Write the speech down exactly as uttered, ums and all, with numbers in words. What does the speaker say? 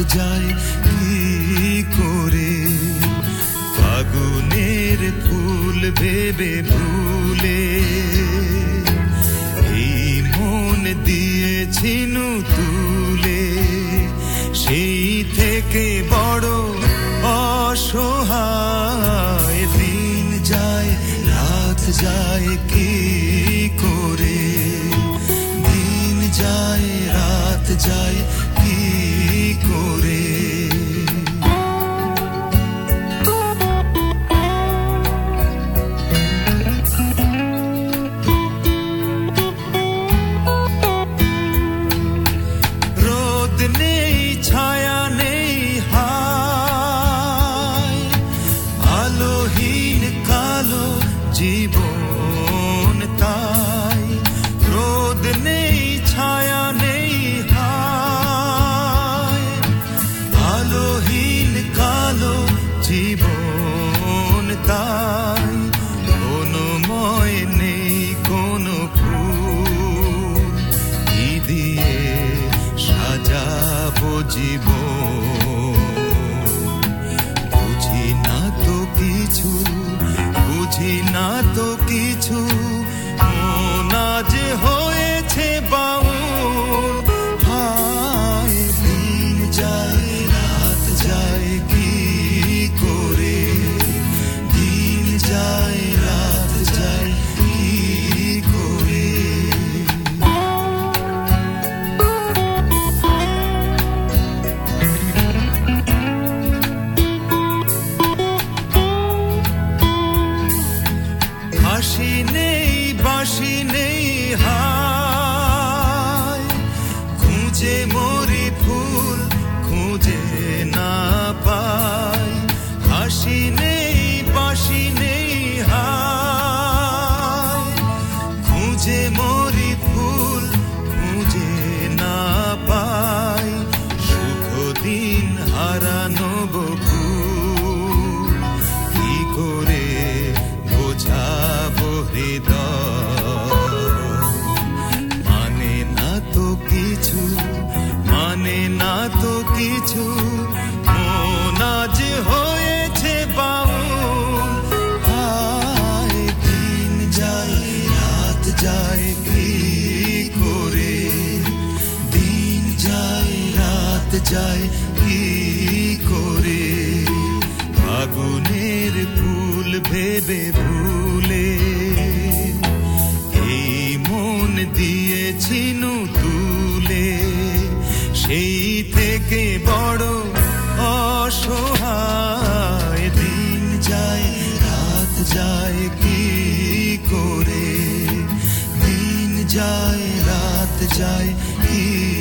যায় কি করে, ফাগুনের ফুল ভেবে ভুলে এই মন দিয়েছিনু তুলে, সেই থেকে বড় অসহায়। দিন যায় রাত যায় কি করে, দিন যায় রাত যায় কি করে। রোদ নেই ছায়া নেই হায়, আলোহীন কালো জীবন তাই। রোদ নেই ছায়া নেই হায়, আলোহীন কালো জীবন তাই। কোনো ময় নেই কোনো ফুল, কি দিয়ে সাজাবো জীবন। বুঝি না তো কিছু, বুঝি না তো কিছু, মন আজ হয়েছে বাউল। হায় দিন যায় রাত যায় কি করে, দিন যায় রাত যায় কি করে। হাসি নেই বাঁশি নেই হায়, খুঁজে মরি ফুল খুঁজে না পাই। হাসি নেই বাঁশি নেই হায়, খুঁজে মরি ফুল খুঁজে না পাই। সুখ দিন হারানো বকুল, কি করে বোঝাবো হৃদয়। মানে না তো কিছু, মানে না তো কিছু, মন আজ হয়েছে বাউল। হায় দিন যায় রাত যায় কি করে, দিন যায় রাত যায় কি করে। ফাগুনের ফুল ভেবে ভুলে এই মন দিয়েছিনু তুলে, সেই থেকে বড় অসহায়। দিন যায় রাত যায় কি করে, দিন যায় রাত যায় কি